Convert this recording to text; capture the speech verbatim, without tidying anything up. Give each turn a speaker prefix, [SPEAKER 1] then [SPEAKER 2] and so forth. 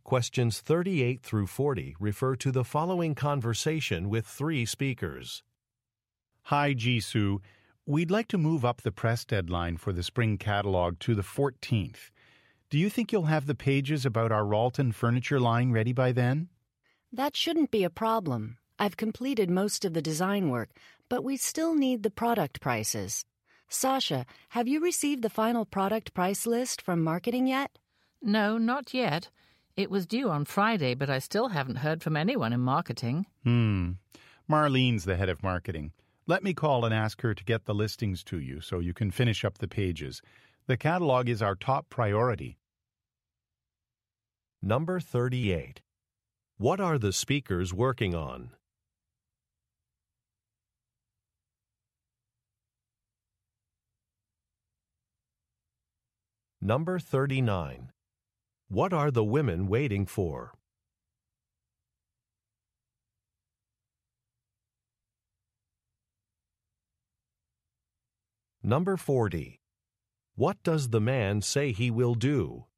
[SPEAKER 1] Questions thirty-eight through forty refer to the following conversation with three speakers.
[SPEAKER 2] Hi, Jisoo. We'd like to move up the press deadline for the spring catalog to the fourteenth. Do you think you'll have the pages about our Ralton furniture line ready by then?
[SPEAKER 3] That shouldn't be a problem. I've completed most of the design work, but we still need the product prices. Sasha, have you received the final product price list from marketing yet?
[SPEAKER 4] No, not yet. It was due on Friday, but I still haven't heard from anyone in marketing.
[SPEAKER 2] Hmm. Marlene's the head of marketing. Let me call and ask her to get the listings to you so you can finish up the pages. The catalog is our top priority.
[SPEAKER 1] Number thirty-eight. What are the speakers working on? Number thirty-nine. What are the women waiting for? Number forty. What does the man say he will do?